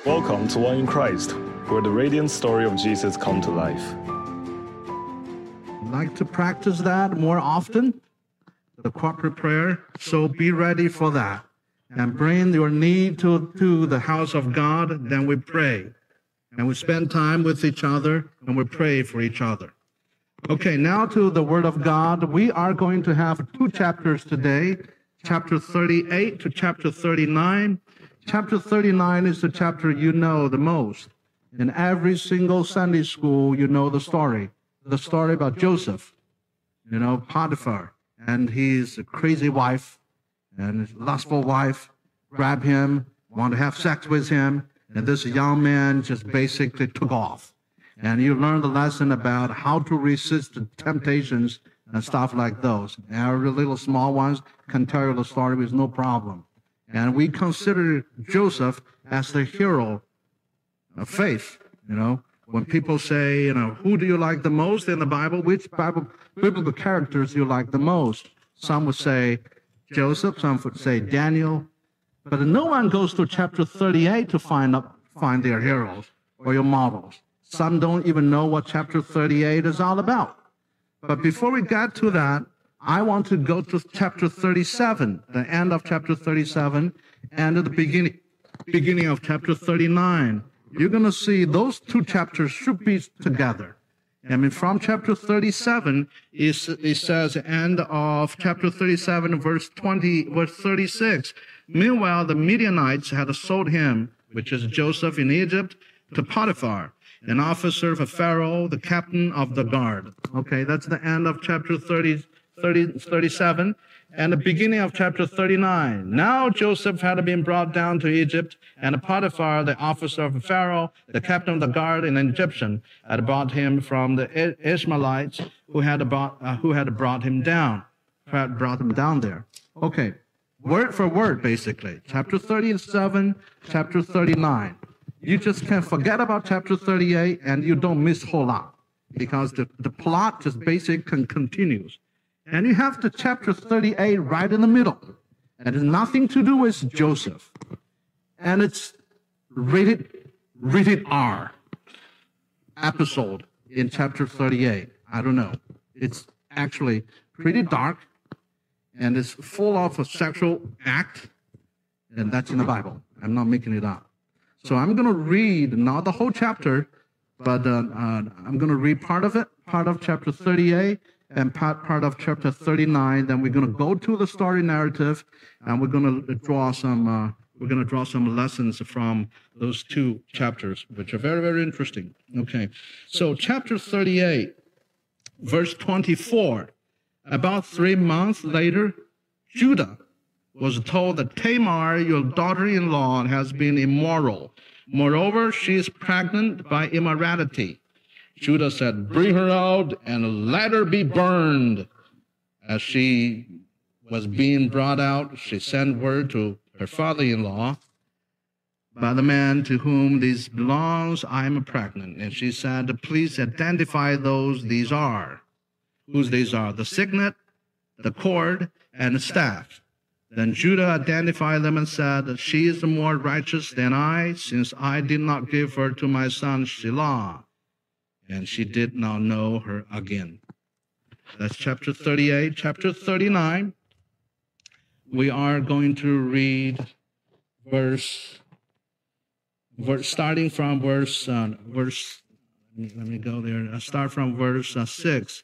Welcome to One in Christ, where the radiant story of Jesus come to life. I'd like to practice that more often, the corporate prayer, so be ready for that. And bring your need to the house of God, then we pray. And we spend time with each other, and we pray for each other. Okay, now to the Word of God. We are going to have 2 chapters today, chapter 38 to chapter 39. Chapter 39 is the chapter you know the most. In every single Sunday school, you know the story about Joseph, Potiphar, and his crazy wife, and his lustful wife grabbed him, want to have sex with him, and this young man just basically took off. And you learn the lesson about how to resist the temptations and stuff like those. Every little small ones can tell you the story with no problem. And we consider Joseph as the hero of faith. When people say, who do you like the most in the Bible? Which biblical characters do you like the most? Some would say Joseph, some would say Daniel. But no one goes to chapter 38 to find their heroes or your models. Some don't even know what chapter 38 is all about. But before we get to that, I want to go to chapter 37, the end of chapter 37, and at the beginning of chapter 39. You're going to see those 2 chapters should be together. From chapter 37, it says, end of chapter 37, verse 36. Meanwhile, the Midianites had sold him, which is Joseph in Egypt, to Potiphar, an officer of Pharaoh, the captain of the guard. Okay, that's the end of chapter 37, and the beginning of chapter 39. Now Joseph had been brought down to Egypt, and Potiphar, the officer of Pharaoh, the captain of the guard, an Egyptian, had brought him from the Ishmaelites who had brought him down there. Okay, word for word, basically. Chapter 37, chapter 39. You just can't forget about chapter 38, and you don't miss a whole lot, because the plot just basically continues. And you have the chapter 38 right in the middle. And it has nothing to do with Joseph. And it's rated R episode in chapter 38. I don't know. It's actually pretty dark, and it's full of a sexual act, and that's in the Bible. I'm not making it up. So I'm going to read, not the whole chapter, but I'm going to read part of it, part of chapter 38, and part of chapter 39. Then we're going to go to the story narrative, and we're going to draw some lessons from those 2 chapters, which are very, very interesting. Okay, so chapter 38, verse 24. About 3 months later, Judah was told that Tamar, your daughter-in-law, has been immoral. Moreover, she is pregnant by immorality. Judah said, bring her out and let her be burned. As she was being brought out, she sent word to her father-in-law, by the man to whom this belongs, I am pregnant. And she said, please identify these are. Whose these are? The signet, the cord, and the staff. Then Judah identified them and said, she is more righteous than I, since I did not give her to my son Shelah. And she did not know her again. That's chapter 38. Chapter 39, we are going to read starting from verse, let me go there. Start from verse 6.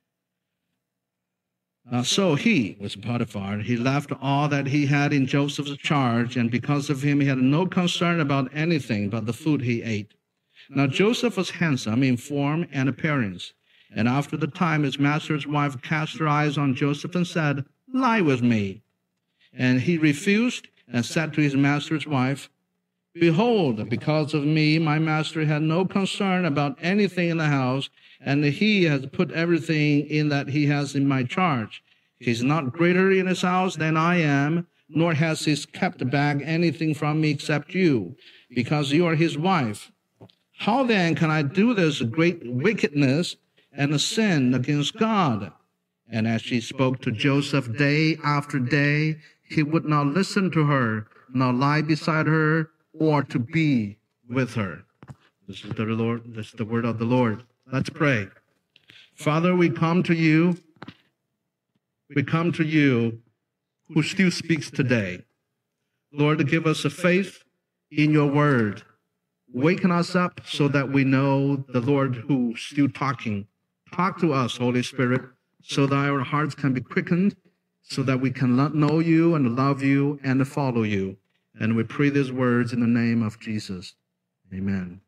So he, was Potiphar, he left all that he had in Joseph's charge, and because of him he had no concern about anything but the food he ate. Now Joseph was handsome in form and appearance, and after the time his master's wife cast her eyes on Joseph and said, lie with me. And he refused and said to his master's wife, behold, because of me my master had no concern about anything in the house, and he has put everything in that he has in my charge. He is not greater in his house than I am, nor has he kept back anything from me except you, because you are his wife. How then can I do this great wickedness and a sin against God? And as she spoke to Joseph day after day, he would not listen to her, nor lie beside her, or to be with her. This is the Lord. This is the word of the Lord. Let's pray. Father, we come to you. We come to you who still speaks today. Lord, give us a faith in your word. Waken us up so that we know the Lord who's still talking. Talk to us, Holy Spirit, so that our hearts can be quickened, so that we can know you and love you and follow you. And we pray these words in the name of Jesus. Amen.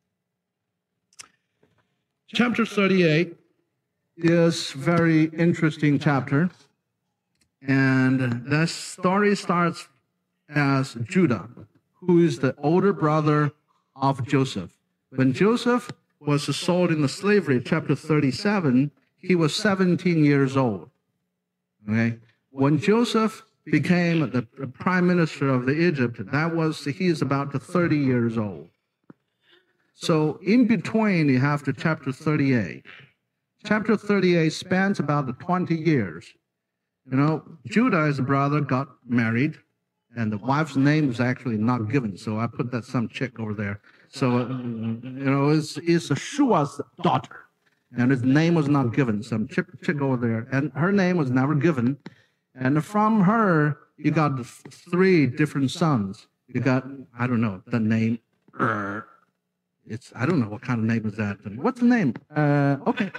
Chapter 38 is a very interesting chapter. And the story starts as Judah, who is the older brother of Joseph. When Joseph was sold into slavery, chapter 37, he was 17 years old. Okay? When Joseph became the prime minister of Egypt, he is about 30 years old. So in between, you have to chapter 38. Chapter 38 spans about 20 years. You know, Judah, his brother, got married, and the wife's name is actually not given. So I put that some chick over there. So, it's Shua's daughter, and his name was not given. Some chick over there, and her name was never given. And from her, you got 3 different sons. You got, I don't know, the name I don't know what kind of name is that. What's the name? Okay,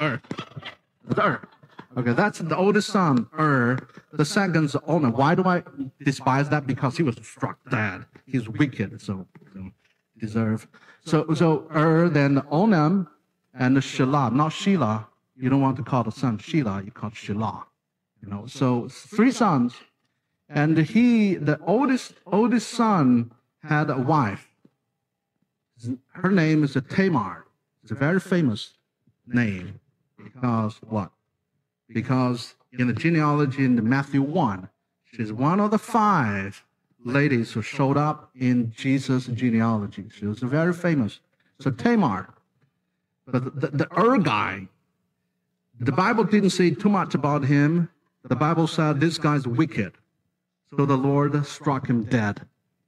Okay, that's the oldest son, The second's Onan. Why do I despise that? Because he was struck dead. He's wicked, so deserve. So then Onan and Shelah, not Sheila. You don't want to call the son Sheila. You call it Shelah. So 3 sons, and the oldest son had a wife. Her name is Tamar. It's a very famous name because what? Because in the genealogy in Matthew 1, she's one of the 5 ladies who showed up in Jesus' genealogy. She was very famous. So Tamar, but the guy, the Bible didn't say too much about him. The Bible said this guy's wicked. So the Lord struck him dead.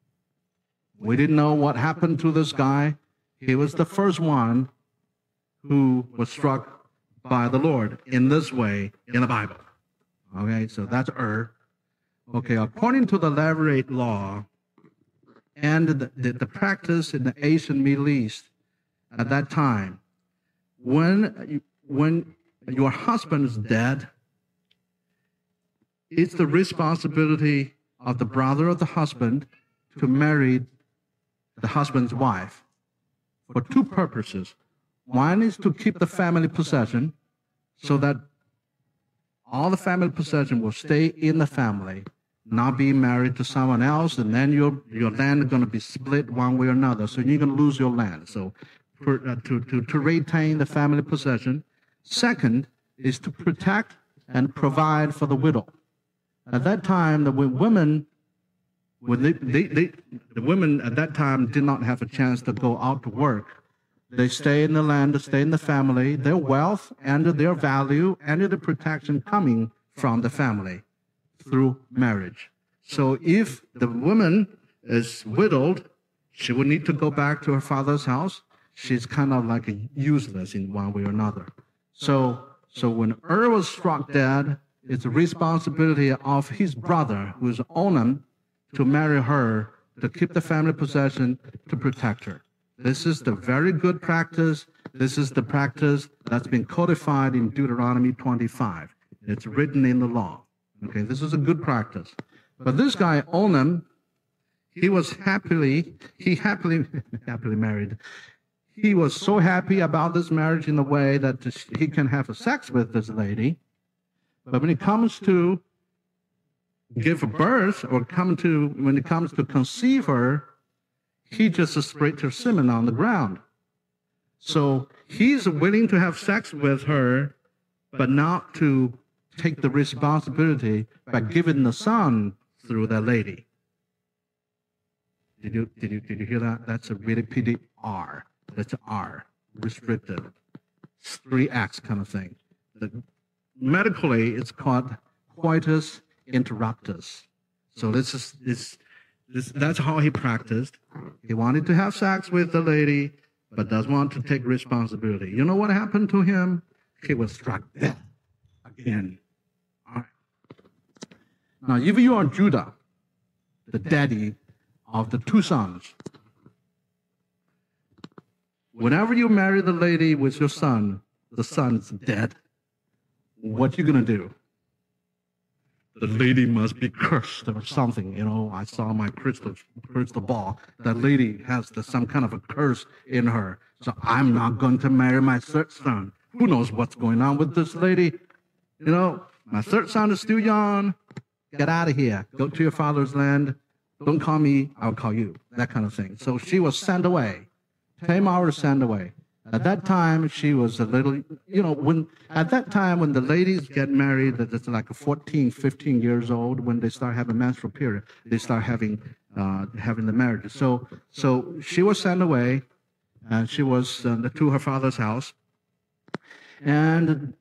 We didn't know what happened to this guy. He was the first one who was struck by the Lord in this way in the Bible. Okay, so that's Okay, according to the Levirate law and the practice in the Asian Middle East at that time, when your husband is dead, it's the responsibility of the brother of the husband to marry the husband's wife for 2 purposes. One is to keep the family possession so that all the family possession will stay in the family, not be married to someone else, and then your land is going to be split one way or another. So you're going to lose your land. So to retain the family possession. Second is to protect and provide for the widow. At that time, the women at that time did not have a chance to go out to work. They stay in the land, stay in the family, their wealth and their value and the protection coming from the family through marriage. So if the woman is widowed, she would need to go back to her father's house. She's kind of like useless in one way or another. So when was struck dead, it's the responsibility of his brother, who is Onan, to marry her, to keep the family possession, to protect her. This is the very good practice. This is the practice that's been codified in Deuteronomy 25. It's written in the law. Okay, this is a good practice. But this guy, Onan, he happily married. He was so happy about this marriage in the way that he can have sex with this lady. But when it comes to give birth, or when it comes to conceive her, he just sprayed her semen on the ground. So he's willing to have sex with her, but not to take the responsibility by giving the son through that lady. Did you hear that? That's a really PD R. That's R, restricted. It's 3X kind of thing. Medically, it's called coitus interruptus. So this That's how he practiced. He wanted to have sex with the lady, but doesn't want to take responsibility. You know what happened to him? He was struck dead again. All right. Now, if you are Judah, the daddy of the two sons, whenever you marry the lady with your son, the son's dead. What you gonna do? The lady must be cursed or something. You know, I saw my crystal ball. That lady has some kind of a curse in her. So I'm not going to marry my third son. Who knows what's going on with this lady? You know, my third son is still young. Get out of here. Go to your father's land. Don't call me, I'll call you. That kind of thing. So she was sent away. Tamar was sent away. At that time, she was a little, you know, when the ladies get married, it's like 14, 15 years old, when they start having menstrual period, they start having the marriage. So she was sent away, and she was to her father's house. And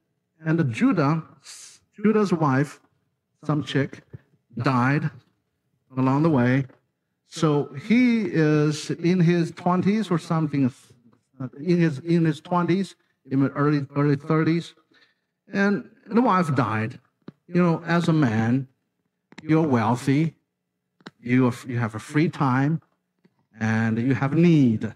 Judah's wife, some chick, died along the way. So he is in his 20s or something, in his 20s, in early 30s, and the wife died. You know, as a man, you're wealthy, you have a free time, and you have need.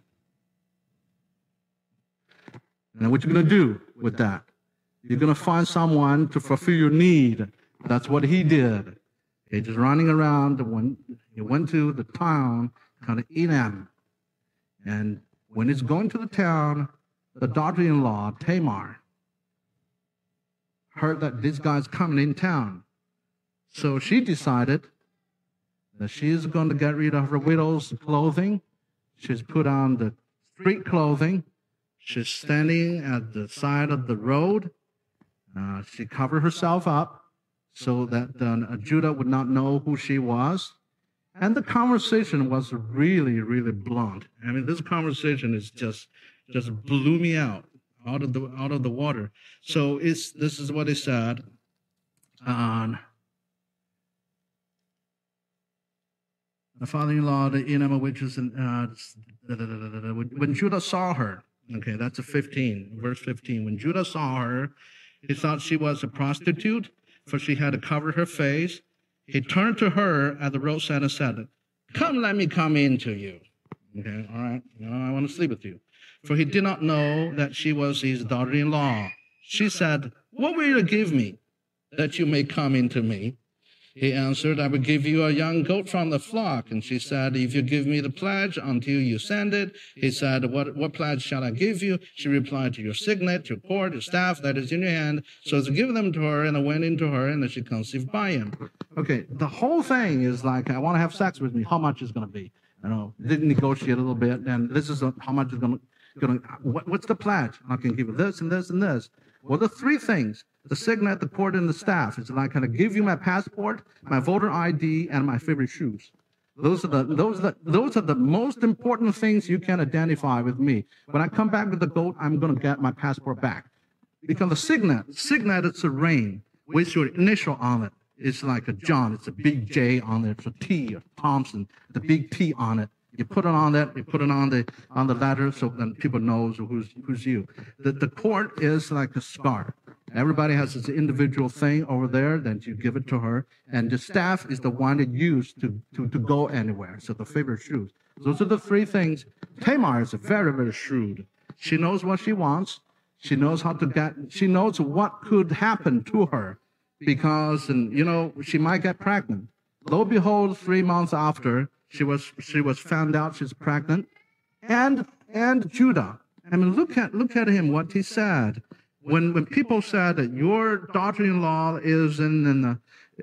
And what you're going to do with that? You're going to find someone to fulfill your need. That's what he did. He just running around. He went to the town called Elam, and when he's going to the town, the daughter-in-law, Tamar, heard that this guy's coming in town. So she decided that she's going to get rid of her widow's clothing. She's put on the street clothing. She's standing at the side of the road. She covered herself up so that Judah would not know who she was. And the conversation was really, really blunt. I mean, this conversation is just blew me out of the water. So this is what it said. The father-in-law, the Elam, which is when Judah saw her. Okay, that's verse 15. When Judah saw her, he thought she was a prostitute, for she had covered her face. He turned to her at the roadside and said, "Come, let me come in to you." Okay, all right. I want to sleep with you. For he did not know that she was his daughter-in-law. She said, "What will you give me that you may come into me?" He answered, "I will give you a young goat from the flock." And she said, "If you give me the pledge until you send it." He said, What pledge shall I give you?" She replied, "To your signet, your cord, your staff that is in your hand." So he gave them to her, and I went into her, and she conceived by him. Okay, the whole thing is like, I want to have sex with me. How much is going to be? You know, didn't negotiate a little bit, and this is how much is going to. What's the pledge? I can give you this and this and this. Well, the three things: the signet, the cord, and the staff. It's like, can I give you my passport, my voter ID, and my favorite shoes? Those are the most important things you can identify with me. When I come back with the goat, I'm going to get my passport back. Because the signet, it's a ring with your initial on it. It's like a John. It's a big J on it. It's a T, or Thompson. The big T on it. You put it on that. You put it on the letter, so then people knows who's you. The cord is like a scarf. Everybody has this individual thing over there. Then you give it to her, and the staff is the one that you use to go anywhere. So the favorite shoes. Those are the three things. Tamar is very, very shrewd. She knows what she wants. She knows how to get. She knows what could happen to her, because she might get pregnant. Lo and behold, 3 months after, she was found out she's pregnant, and Judah. I mean, look at him. What he said when people said that your daughter-in-law is in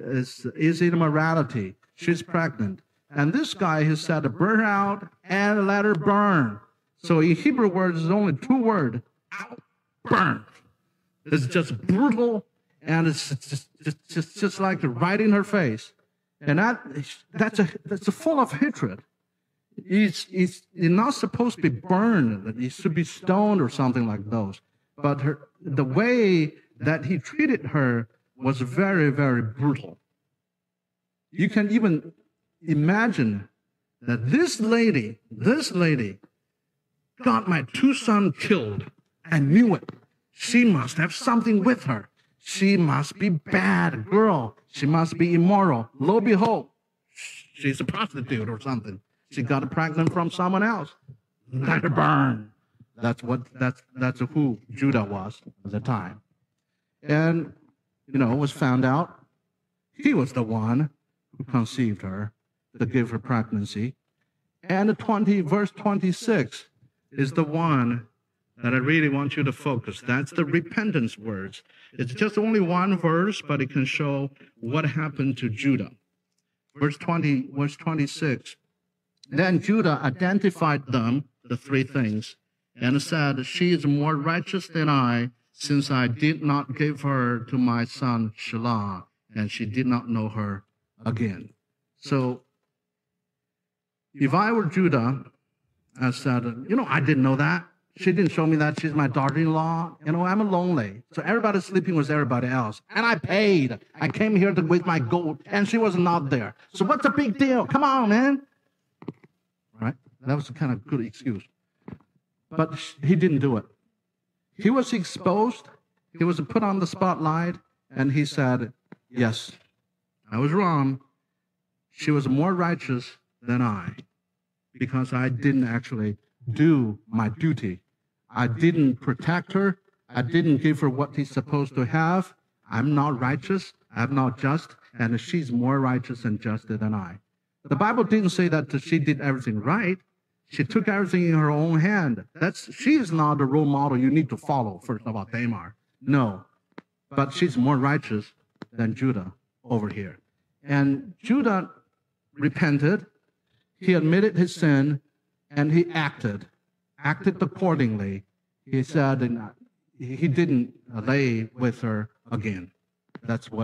immorality, she's pregnant, and this guy has said, "Burn her out and let her burn." So in Hebrew words, there's only 2 words: out, burn. It's just brutal, and it's just like right in her face. And that's full of hatred. He's not supposed to be burned. That he should be stoned or something like those. But the way that he treated her was very, very brutal. You can even imagine that this lady got my two sons killed. I knew it. She must have something with her. She must be bad girl. She must be immoral. Lo and behold, she's a prostitute or something. She got pregnant from someone else. Let her burn. That's who Judah was at the time. And, it was found out he was the one who conceived her to give her pregnancy. And verse 26 is the one that I really want you to focus. That's the repentance words. It's just only one verse, but it can show what happened to Judah. Verse 26. Then Judah identified them, the three things, and said, she is more righteous than I, since I did not give her to my son Shelah, and she did not know her again. So, if I were Judah, I said, I didn't know that. She didn't show me that. She's my daughter-in-law. I'm lonely. So everybody's sleeping with everybody else. And I paid. I came here with my gold, and she was not there. So what's the big deal? Come on, man. Right? That was a kind of good excuse. But he didn't do it. He was exposed. He was put on the spotlight, and he said, yes, I was wrong. She was more righteous than I, because I didn't actually do my duty. I didn't protect her. I didn't give her what he's supposed to have. I'm not righteous. I'm not just, and she's more righteous and just than I. The Bible didn't say that she did everything right. She took everything in her own hand. She is not the role model you need to follow, first of all, Tamar. No, but she's more righteous than Judah over here. And Judah repented. He admitted his sin, and he acted accordingly. He said he didn't lay with her again. That's what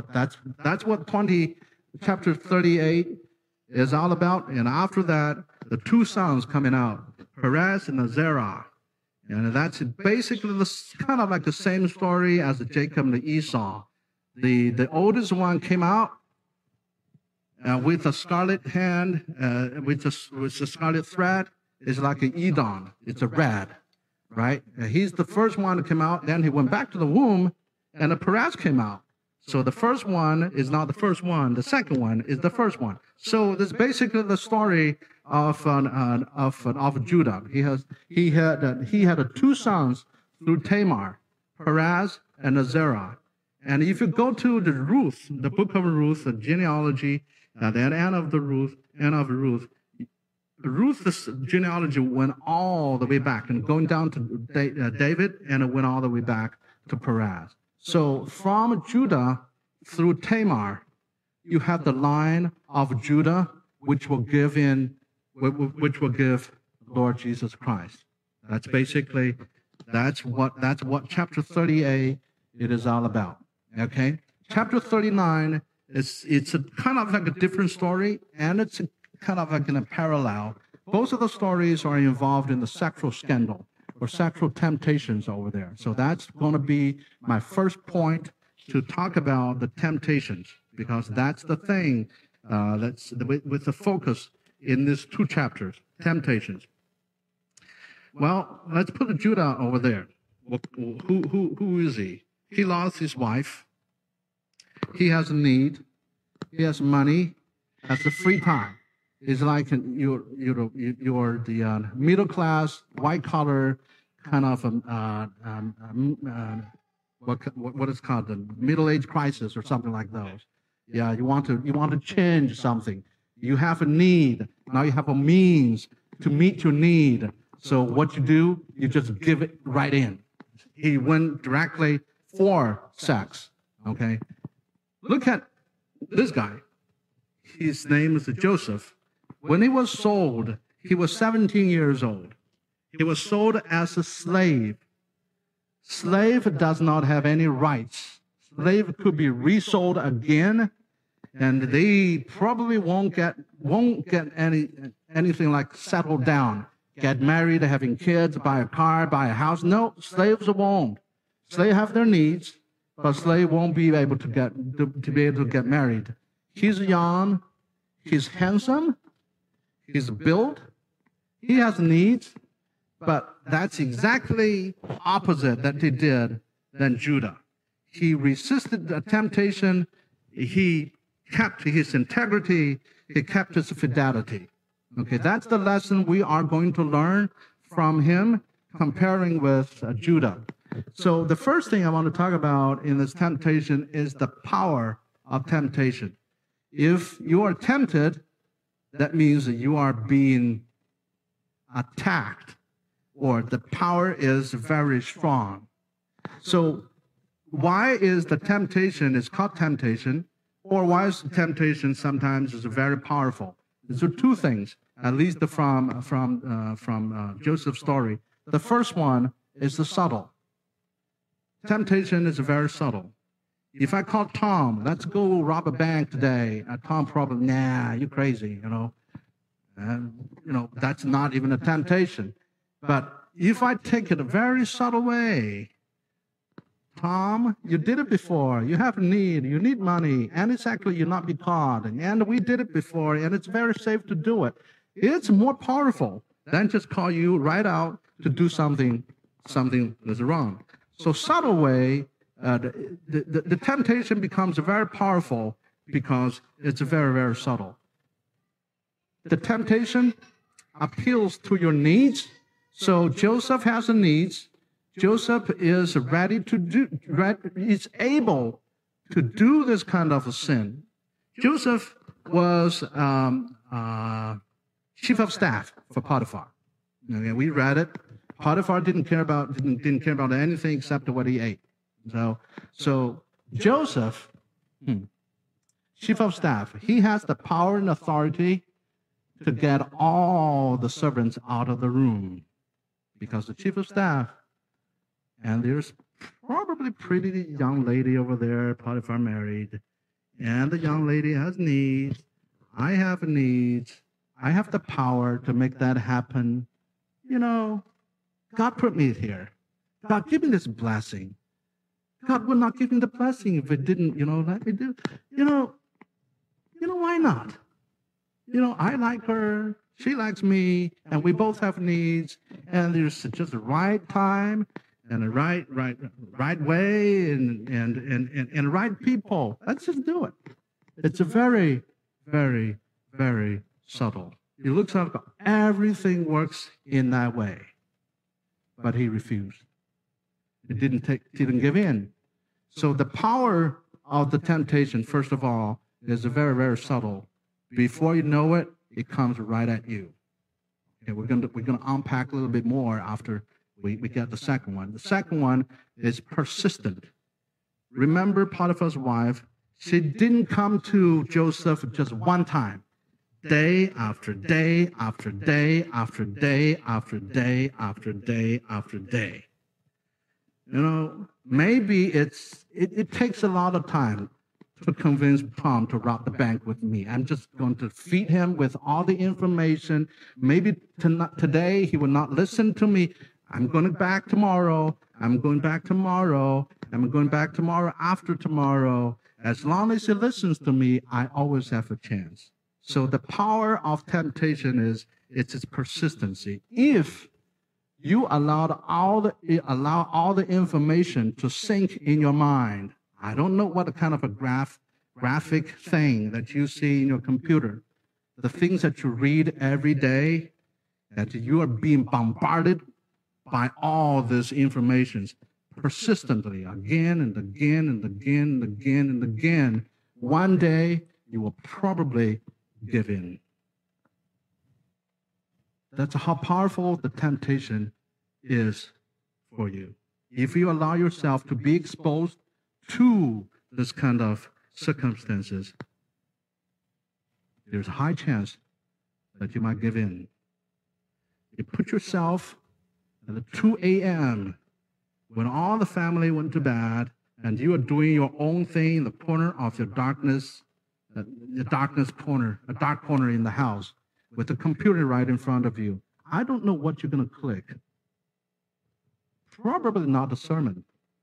chapter 38 is all about. And after that, the two sons coming out, Perez and Zerah. And that's basically kind of like the same story as Jacob and Esau. The oldest one came out with a scarlet hand, with a scarlet thread. It's like an Edom. It's a red, right? He's the first one to come out. Then he went back to the womb, and the Perez came out. So the first one is not the first one. The second one is the first one. So this is basically the story of Judah. He had two sons through Tamar, Perez and Zerah. And if you go to the book of Ruth, the genealogy, the end of Ruth, Ruth's genealogy went all the way back, and going down to David, and it went all the way back to Perez. So from Judah through Tamar, you have the line of Judah, which will give Lord Jesus Christ. That's what chapter 38 it is all about. Okay, chapter 39 it's a kind of like a different story, and it's kind of like in a parallel. Both of the stories are involved in the sexual scandal or sexual temptations over there. So that's going to be my first point, to talk about the temptations, because that's the thing that's with the focus in these two chapters, temptations. Well, let's put Judah over there. Who is he? He lost his wife. He has a need. He has money. Has the free time. It's like you're the middle class, white collar kind of what is called the middle age crisis or something like those. Yeah, you want to change something. You have a need. Now you have a means to meet your need. So what you do, you just give it right in. He went directly for sex. Okay, look at this guy. His name is Joseph. When he was sold, he was 17 years old. He was sold as a slave. Slave does not have any rights. Slave could be resold again, and they probably won't get anything like settled down, get married, having kids, buy a car, buy a house. No, slaves won't. Slaves have their needs, but slave won't be able to get married. He's young, he's handsome, He's built. He has needs. But that's exactly opposite that he did than Judah. He resisted the temptation. He kept his integrity. He kept his fidelity. Okay, that's the lesson we are going to learn from him, comparing with Judah. So the first thing I want to talk about in this temptation is the power of temptation. If you are tempted, that means that you are being attacked, or the power is very strong. So why is the temptation is called temptation, or why is the temptation sometimes is very powerful? These are two things, at least from Joseph's story. The first one is the subtle. Temptation is very subtle. If I call Tom, let's go rob a bank today, Tom probably, nah, you're crazy, And, that's not even a temptation. But if I take it a very subtle way, Tom, you did it before. You have a need. You need money. And it's actually you'll not be caught. And we did it before, and it's very safe to do it. It's more powerful than just call you right out to do something that's wrong. So subtle way, the temptation becomes very powerful because it's very, very subtle. The temptation appeals to your needs. So Joseph has a needs. Joseph is is able to do this kind of a sin. Joseph was chief of staff for Potiphar. Okay, we read it. Potiphar didn't care about anything except what he ate. So Joseph, chief of staff, he has the power and authority to get all the servants out of the room, because the chief of staff, and there's probably pretty young lady over there, Potiphar married, and the young lady has needs. I have needs. I have the power to make that happen. God put me here. God, give me this blessing. God would not give me the blessing if it didn't, let me do. Why not? I like her, she likes me, and we both have needs, and there's just the right time and the right way and right people. Let's just do it. It's a very, very, very subtle. It looks like everything works in that way, but he refused. It didn't give in. So the power of the temptation, first of all, is very, very subtle. Before you know it, it comes right at you. Okay, we're gonna unpack a little bit more after we get the second one. The second one is persistent. Remember Potiphar's wife? She didn't come to Joseph just one time. Day after day after day after day after day after day after day. Maybe it takes a lot of time to convince Tom to rob the bank with me. I'm just going to feed him with all the information. Maybe today he will not listen to me. I'm going back tomorrow. I'm going back tomorrow. I'm going back tomorrow after tomorrow. As long as he listens to me, I always have a chance. So the power of temptation is its persistency. If you allow all the information to sink in your mind, I don't know what kind of a graphic thing that you see in your computer, the things that you read every day, that you are being bombarded by all this information persistently, again and again and again and again and again. One day, you will probably give in. That's how powerful the temptation is for you. If you allow yourself to be exposed to this kind of circumstances, there's a high chance that you might give in. You put yourself at the 2 a.m. when all the family went to bed and you are doing your own thing in the corner of your darkness, the darkness corner, a dark corner in the house with the computer right in front of you. I don't know what you're going to click. Probably not a sermon.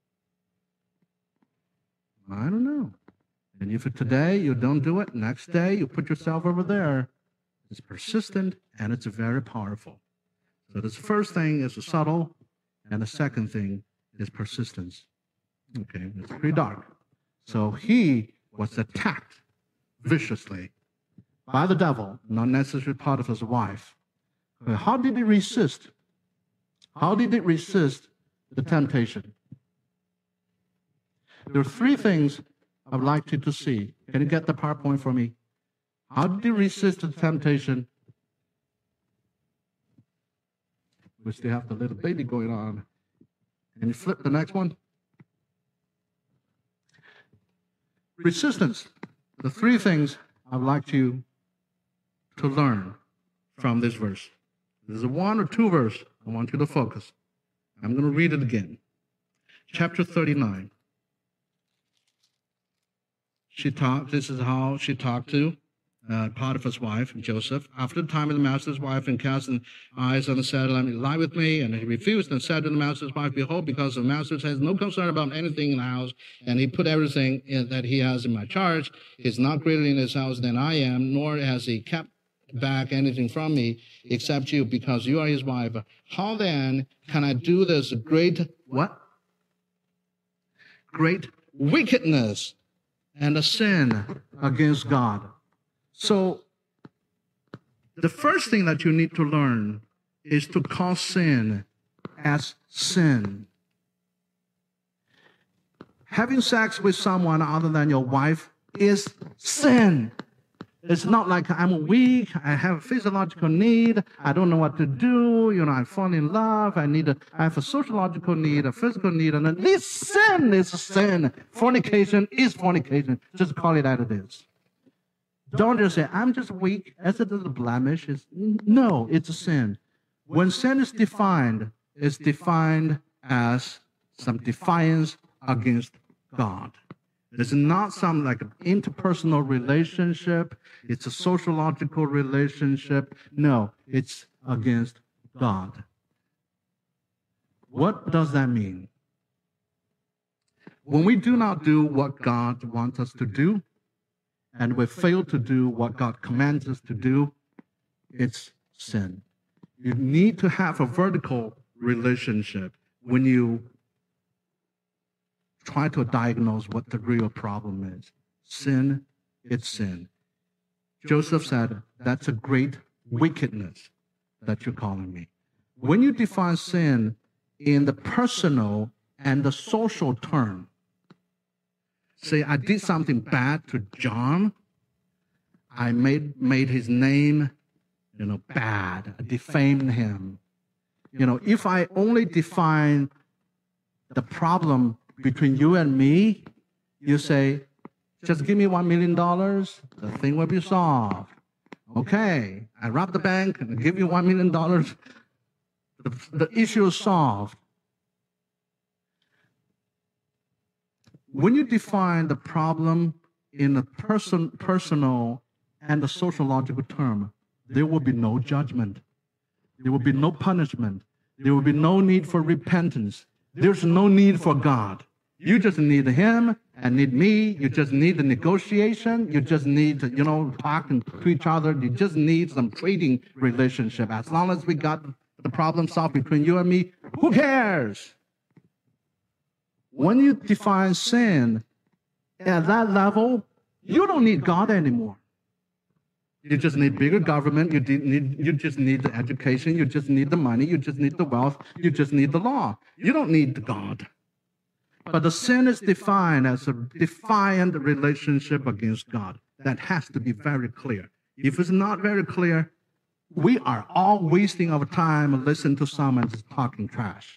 I don't know. And if today you don't do it, next day you put yourself over there, it's persistent, and it's very powerful. So the first thing is subtle, and the second thing is persistence. Okay, it's pretty dark. So he was attacked viciously by the devil, not necessarily Potiphar's wife. How did he resist? How did it resist the temptation? There are three things I'd like you to see. Can you get the PowerPoint for me? How did he resist the temptation? We still have the little baby going on. Can you flip the next one? Resistance. The three things I'd like you to learn from this verse. There's a one or two verse I want you to focus. I'm going to read it again. Chapter 39. This is how she talked to Potiphar's wife, Joseph. After the time of the master's wife, and cast eyes on the saddle, and lie with me. And he refused and said to the master's wife, behold, because the master has no concern about anything in the house, and he put everything that he has in my charge. He's not greater in his house than I am, nor has he kept back anything from me except you, because you are his wife. How then can I do this great, what? Great wickedness and a sin against God. So the first thing that you need to learn is to call sin as sin. Having sex with someone other than your wife is sin. It's not like I'm weak, I have a physiological need, I don't know what to do, I fall in love, I have a sociological need, a physical need, and then this sin is sin. Fornication is fornication. Just call it as it is. Don't just say, I'm just weak, as it is a blemish. No, it's a sin. When sin is defined, it's defined as some defiance against God. It's not some like an interpersonal relationship. It's a sociological relationship. No, it's against God. What does that mean? When we do not do what God wants us to do, and we fail to do what God commands us to do, it's sin. You need to have a vertical relationship when you try to diagnose what the real problem is. Sin, it's sin. Joseph said, that's a great wickedness that you're calling me. When you define sin in the personal and the social term, say, I did something bad to John, I made his name, bad, I defamed him. If I only define the problem between you and me, you say, just give me $1 million, the thing will be solved. Okay, I rob the bank and give you $1 million, the issue is solved. When you define the problem in a personal and a sociological term, there will be no judgment. There will be no punishment. There will be no need for repentance. There's no need for God. You just need him and need me. You just need the negotiation. You just need to, talk to each other. You just need some trading relationship. As long as we got the problem solved between you and me, who cares? When you define sin at that level, you don't need God anymore. You just need bigger government. You just need the education. You just need the money. You just need the wealth. You just need the law. You don't need God. But the sin is defined as a defiant relationship against God. That has to be very clear. If it's not very clear, we are all wasting our time listening to someone just talking trash.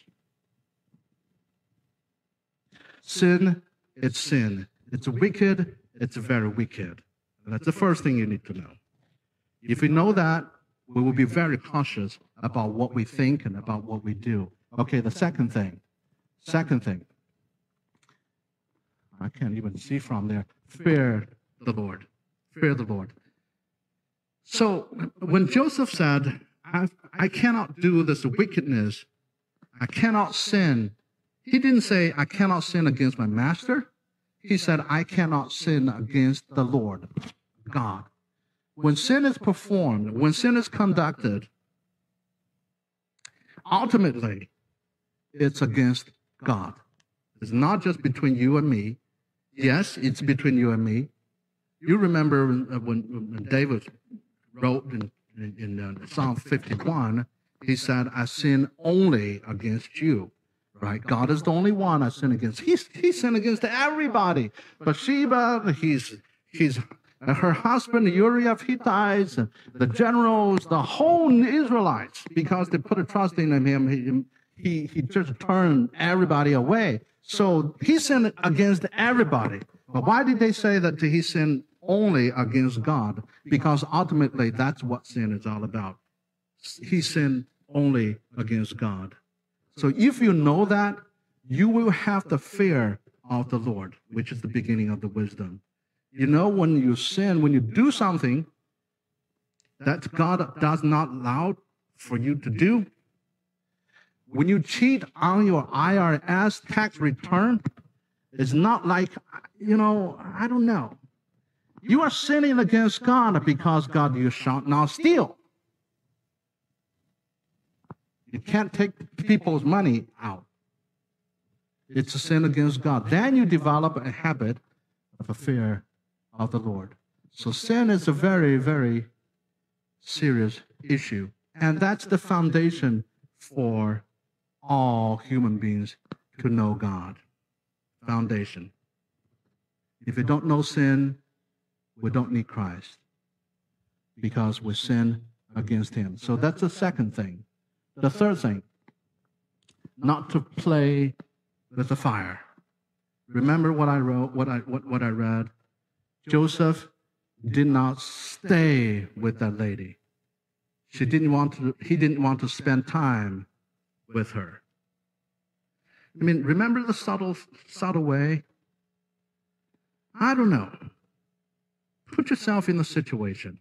Sin, it's sin. It's wicked. It's very wicked. And that's the first thing you need to know. If we know that, we will be very cautious about what we think and about what we do. Okay, the second thing. I can't even see from there. Fear the Lord. Fear the Lord. So when Joseph said, I cannot do this wickedness, I cannot sin, he didn't say, I cannot sin against my master. He said, I cannot sin against the Lord, God. when sin is performed, when sin is conducted, ultimately, it's against God. It's not just between you and me. Yes, it's between you and me. You remember when David wrote in Psalm 51, he said, I sin only against you, right? God is the only one I sin against. He sinned against everybody. Bathsheba, her husband, Uriah of Hittites, the generals, the whole Israelites, because they put a trust in him, he just turned everybody away. So he sinned against everybody. But why did they say that he sinned only against God? Because ultimately, that's what sin is all about. He sinned only against God. So if you know that, you will have the fear of the Lord, which is the beginning of the wisdom. You know, when you sin, when you do something that God does not allow for you to do, when you cheat on your IRS tax return, it's not like, I don't know. You are sinning against God because God, you shall not steal. You can't take people's money out. It's a sin against God. Then you develop a habit of a fear of the Lord. So sin is a very, very serious issue. And that's the foundation for all human beings to know God. Foundation. If you don't know sin, we don't need Christ because we sin against him. So that's the second thing. The third thing, not to play with the fire. Remember what I wrote, what I read? Joseph did not stay with that lady. He didn't want to spend time with her. I mean, remember the subtle way? I don't know. Put yourself in the situation.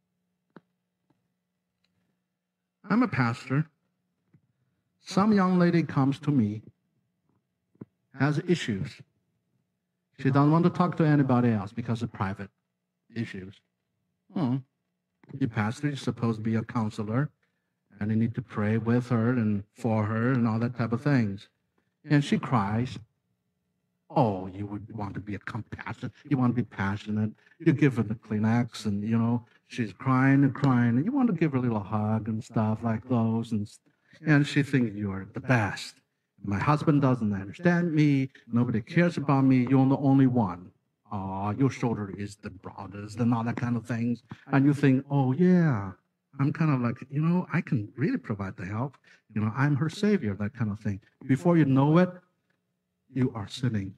I'm a pastor. Some young lady comes to me, has issues. She doesn't want to talk to anybody else because of private issues. Your pastor is supposed to be a counselor, and you need to pray with her and for her and all that type of things. And she cries. Oh, you would want to be compassionate. You want to be passionate. You give her the Kleenex, and, she's crying and crying. And you want to give her a little hug and stuff like those. And she thinks you're the best. My husband doesn't understand me. Nobody cares about me. You're the only one. Your shoulder is the broadest and all that kind of things. And you think, oh, yeah, I'm kind of like, I can really provide the help. I'm her savior, that kind of thing. Before you know it, you are sinning.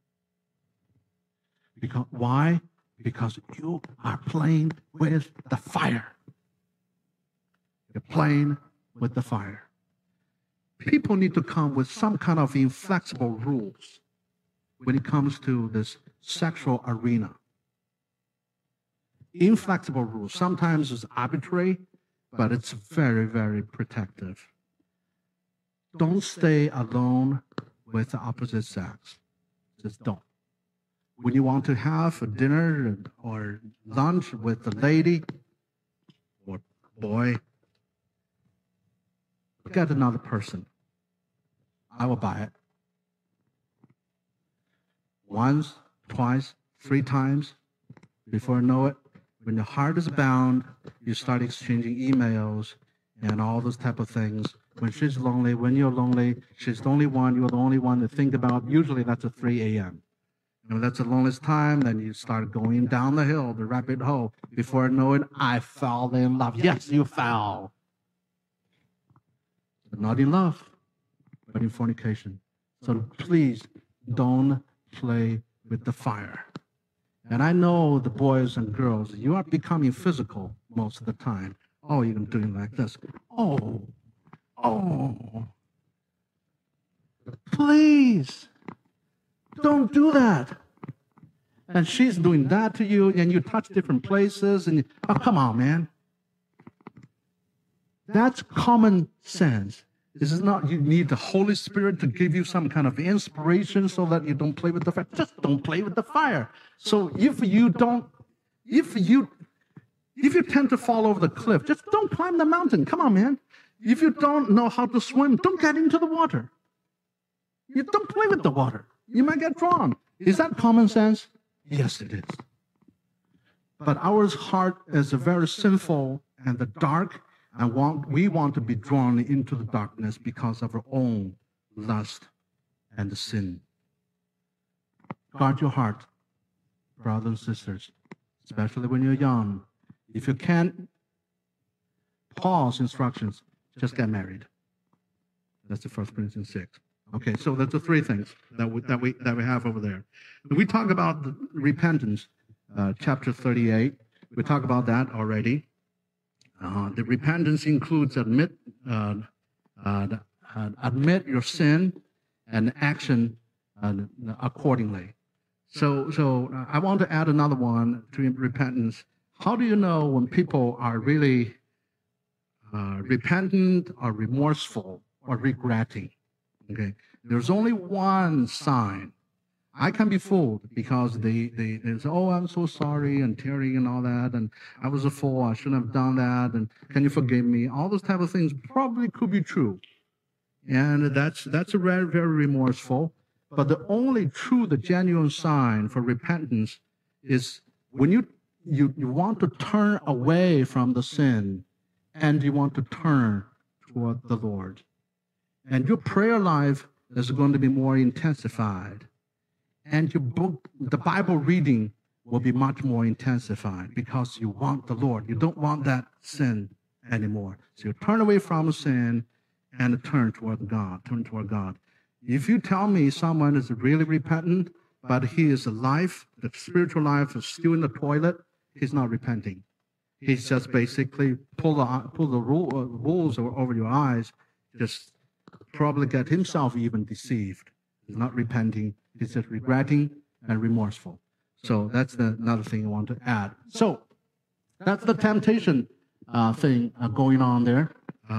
Why? Because you are playing with the fire. You're playing with the fire. People need to come with some kind of inflexible rules when it comes to this sexual arena. Inflexible rules. Sometimes it's arbitrary, but it's very, very protective. Don't stay alone with the opposite sex. Just don't. When you want to have a dinner or lunch with a lady or boy, get another person. I will buy it. Once, twice, 3 times. Before you know it, when your heart is bound, you start exchanging emails and all those type of things. When she's lonely, when you're lonely, she's the only one, you're the only one to think about. Usually that's at 3 a.m. That's the loneliest time. Then you start going down the hill, the rabbit hole. Before you know it, I fell in love. Yes, you fell. But not in love, but in fornication. So please don't play with the fire. And I know the boys and girls, you are becoming physical most of the time. Oh, you're doing like this. Oh. Please, don't do that. And she's doing that to you, and you touch different places, and come on, man. That's common sense. This is not, you need the Holy Spirit to give you some kind of inspiration so that you don't play with the fire. Just don't play with the fire. So if If you tend to fall over the cliff, just don't climb the mountain. Come on, man. If you don't know how to swim, don't get into the water. You don't play with the water. You might get drawn. Is that common sense? Yes, it is. But our heart is very sinful and the dark, and we want to be drawn into the darkness because of our own lust and sin. Guard your heart, brothers and sisters, especially when you're young. If you can't, Paul's instructions, just get married. That's the 1 Corinthians 6. Okay, so that's the three things that we have over there. We talk about the repentance, chapter 38. We talked about that already. The repentance includes admit your sin and action accordingly. So I want to add another one to repentance. How do you know when people are really repentant or remorseful or regretting? Okay, there's only one sign. I can be fooled because they say, oh, I'm so sorry, and tearing and all that, and I was a fool, I shouldn't have done that, and can you forgive me? All those type of things probably could be true. And that's a very, very remorseful. But the only true, the genuine sign for repentance is when you want to turn away from the sin and you want to turn toward the Lord. And your prayer life is going to be more intensified. And the Bible reading will be much more intensified because you want the Lord. You don't want that sin anymore. So you turn away from sin and turn toward God. Turn toward God. If you tell me someone is really repentant, but he is alive, the spiritual life is still in the toilet, he's not repenting. He's just basically pull the rules over your eyes, just probably get himself even deceived. He's not repenting. He's just regretting and remorseful. So that's another thing I want to add. So that's the temptation thing going on there.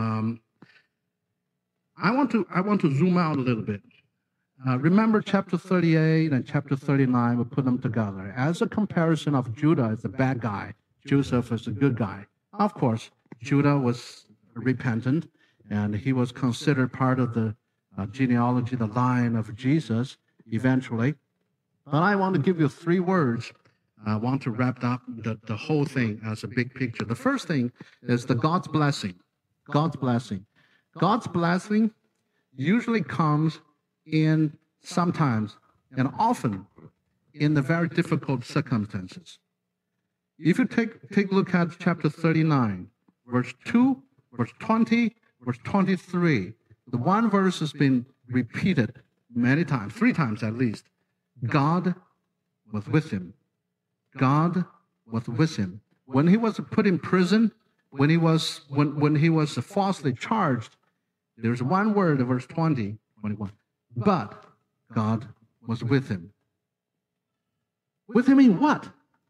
I want to zoom out a little bit. Remember chapter 38 and chapter 39, we put them together. As a comparison of Judah as the bad guy, Joseph is a good guy. Of course, Judah was repentant, and he was considered part of the genealogy, the line of Jesus, eventually. But I want to give you 3 words. I want to wrap up the whole thing as a big picture. The first thing is the God's blessing. God's blessing. God's blessing usually comes in sometimes and often in the very difficult circumstances. If you take a look at chapter 39, verse 2, verse 20, verse 23, the one verse has been repeated many times, 3 times at least. God was with him. God was with him. When he was put in prison, when he was falsely charged, there's one word in verse 20, 21. But God was with him. With him in what?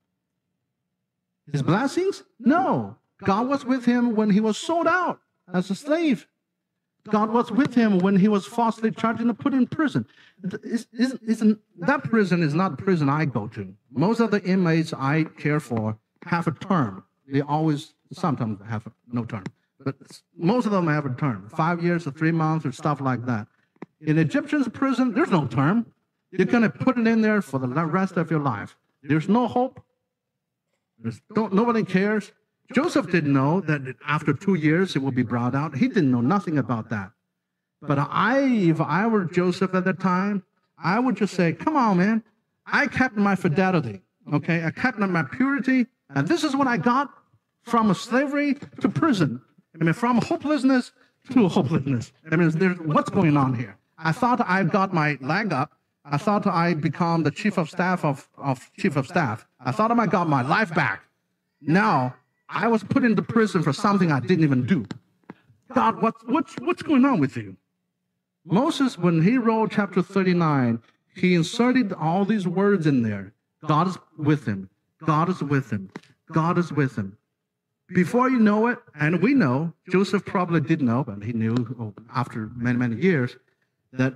His blessings? No. God was with him when he was sold out as a slave. God was with him when he was falsely charged and put in prison. That prison is not the prison I go to. Most of the inmates I care for have a term. They always, sometimes have no term. But most of them have a term, 5 years or 3 months or stuff like that. In Egyptian's prison, there's no term. You're going to put it in there for the rest of your life. There's no hope. Nobody cares. Joseph didn't know that after 2 years it will be brought out. He didn't know nothing about that. But if I were Joseph at that time, I would just say, come on, man. I kept my fidelity, okay? I kept my purity, and this is what I got from slavery to prison. I mean, from hopelessness to hopelessness. I mean, what's going on here? I thought I got my leg up. I thought I'd become the chief of staff of chief of staff. I thought I got my life back. Now, I was put into prison for something I didn't even do. God, what's going on with you? Moses, when he wrote chapter 39, he inserted all these words in there. God is with him. God is with him. God is with him. Before you know it, and we know, Joseph probably did know, but he knew after many, many years, that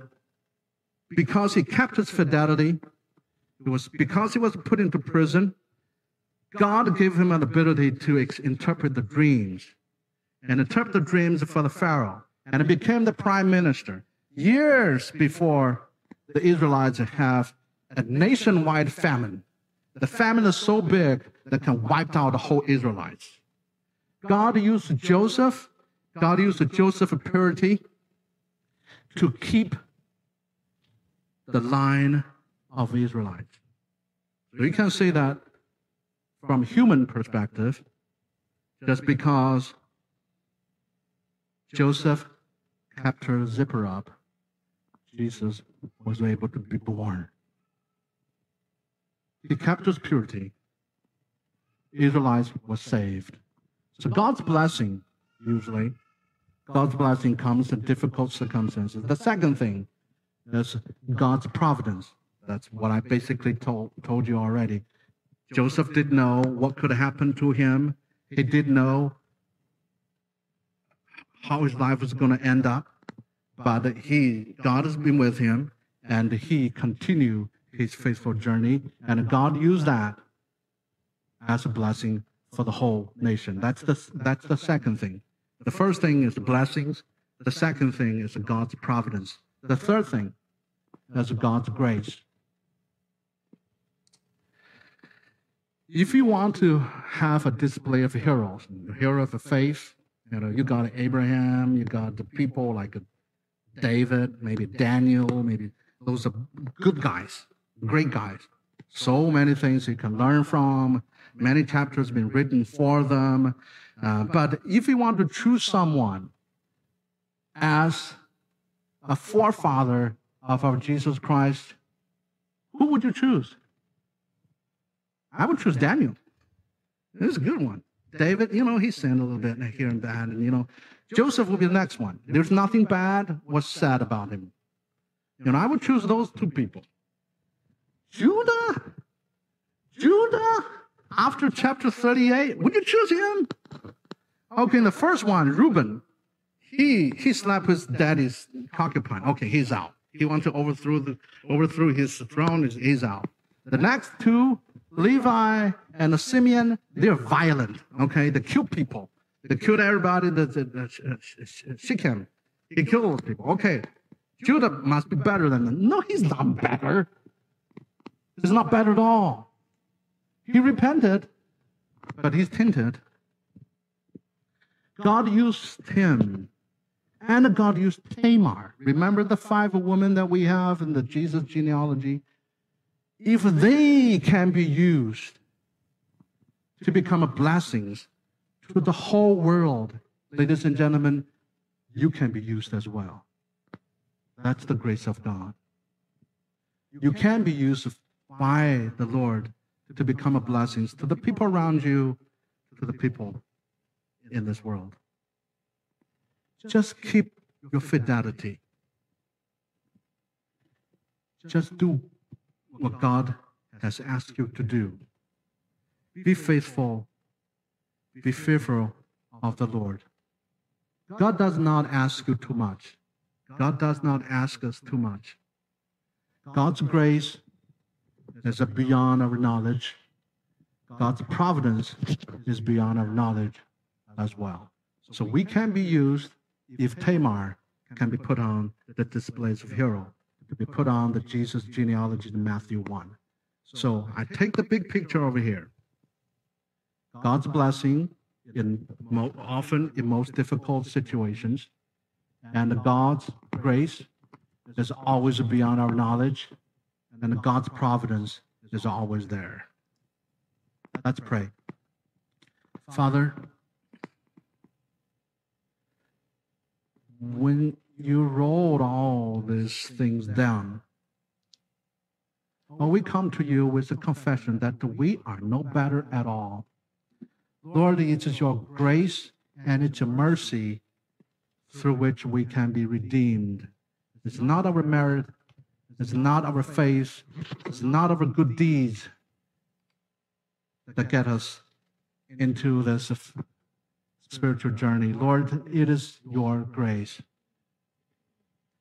because he kept his fidelity, it was because he was put into prison, God gave him an ability to interpret the dreams and interpret the dreams for the Pharaoh. And he became the prime minister years before the Israelites have a nationwide famine. The famine is so big that can wipe out the whole Israelites. God used Joseph of purity to keep the line of Israelites. So you can see that from human perspective, just because Joseph kept her zipper up, Jesus was able to be born. He kept his purity. Israelites were saved. So God's blessing, usually, God's blessing comes in difficult circumstances. The second thing is God's providence. That's what I basically told you already. Joseph did know what could happen to him. He did know how his life was going to end up. But God has been with him, and he continued his faithful journey. And God used that as a blessing for the whole nation. That's the second thing. The first thing is the blessings. The second thing is God's providence. The third thing is God's grace. If you want to have a display of heroes, the hero of the faith, you got Abraham, you got the people like David, maybe Daniel, maybe those are good guys, great guys. So many things you can learn from. Many chapters have been written for them. But if you want to choose someone as a forefather of our Jesus Christ, who would you choose? I would choose Daniel. This is a good one. David, he sinned a little bit here and that. And, Joseph will be the next one. There's nothing bad was said about him. I would choose those two people. Judah, after chapter 38, would you choose him? Okay, the first one, Reuben, he slapped his daddy's concubine. Okay, he's out. He wanted to overthrow his throne. He's out. The next two, Levi and Simeon, they're violent. Okay, they kill people. They killed everybody. Shechem. He killed all the people. Okay, Judah must be better than them. No, he's not better. He's not better at all. He repented, but he's tainted. God used him, and God used Tamar. Remember the 5 women that we have in the Jesus genealogy? If they can be used to become a blessing to the whole world, ladies and gentlemen, you can be used as well. That's the grace of God. You can be used by the Lord to become a blessing to the people around you, to the people in this world. Just keep your fidelity. Just do what God has asked you to do. Be faithful. Be fearful of the Lord. God does not ask you too much. God does not ask us too much. God's grace is beyond our knowledge. God's providence is beyond our knowledge as well. So we can be used if Tamar can be put on the displays of hero, to be put on the Jesus genealogy in Matthew 1. So I take the big picture over here. God's blessing often in most difficult situations, and God's grace is always beyond our knowledge, and God's providence is always there. Let's pray. Father, when you rolled all these things down, we come to you with a confession that we are no better at all. Lord, it is your grace and it's your mercy through which we can be redeemed. It's not our merit, it's not our faith, it's not our good deeds that get us into this spiritual journey. Lord, it is your grace.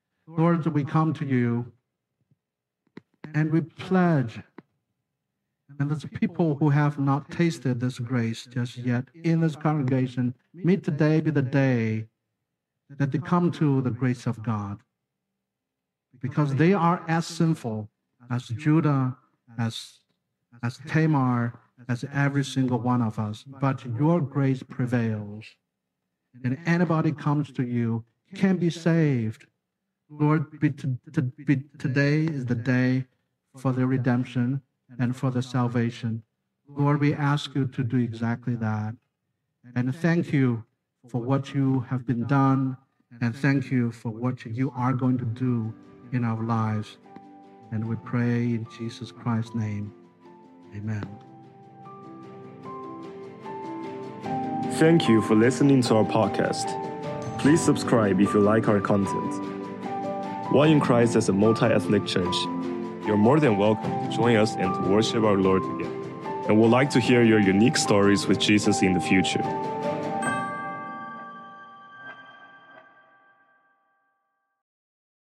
Lord, we come to you and we pledge And there's people who have not tasted this grace just yet in this congregation. May today be the day that they come to the grace of God, because they are as sinful as Judah, as Tamar, as every single one of us. But your grace prevails. And anybody comes to you can be saved. Lord, today is the day for the redemption and for the salvation. Lord, we ask you to do exactly that. And thank you for what you have been done, and thank you for what you are going to do in our lives. And we pray in Jesus Christ's name. Amen. Thank you for listening to our podcast. Please subscribe if you like our content. One in Christ as a multi-ethnic church, you're more than welcome to join us and to worship our Lord together. And we'd like to hear your unique stories with Jesus in the future.